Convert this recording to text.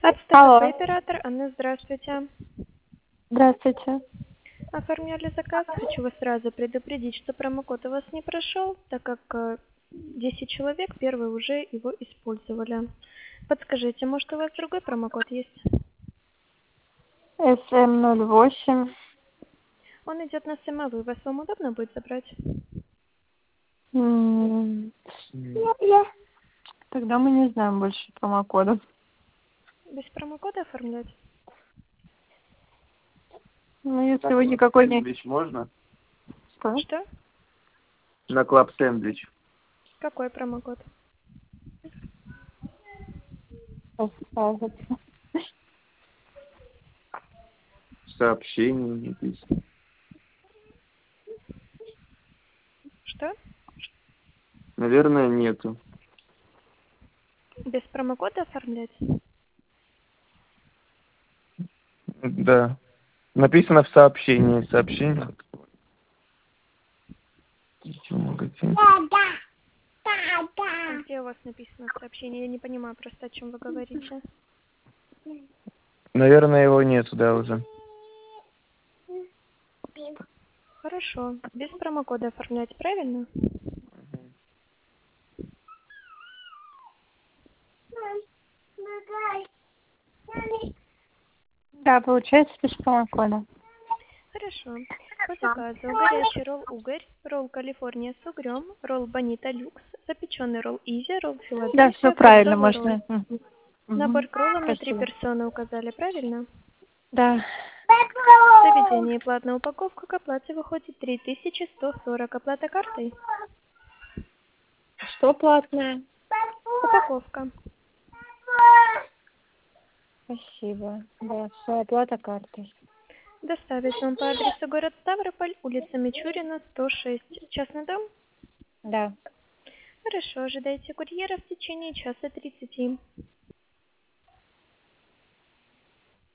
Алло, Оператор Анна, здравствуйте. здравствуйте. Оформляли заказ. Хочу вас сразу предупредить, что промокод у вас не прошел, так как 10 человек первые уже его использовали. Подскажите, может у вас другой промокод есть? СМ08. Он идет на самовывоз. Вам удобно будет забрать? Тогда мы не знаем больше промокодов. Без промокода оформлять? Ну, если вы никакой не... Сэндвич можно? Что? Что? На Клаб Сэндвич. Какой промокод? Расскажете. Сообщение написано. Что? Наверное, нету. Без промокода оформлять? Да. Написано в сообщении. Сообщение. Магазин. А где у вас написано в сообщении? Я не понимаю просто, о чем вы говорите. Наверное, его нету, да, уже. Хорошо. Без промокода оформлять, правильно? Да, получается без промокода. Хорошо. По заказу горячий ролл угорь, ролл Калифорния с угрем, ролл Бонита люкс, запеченный ролл изи, ролл Да, все Филадельфия, правильно, фруктовый ролл. можно. Набор к роллам на 3 Спасибо. персоны указали, правильно? Да. В заведении платная упаковка, к оплате выходит 3140. Оплата картой? Что платное? Упаковка. Спасибо. Да, все, оплата картой. Доставить вам по адресу город Ставрополь, улица Мичурина, 106. Частный дом? Да. Хорошо, ожидайте курьера в течение часа 30.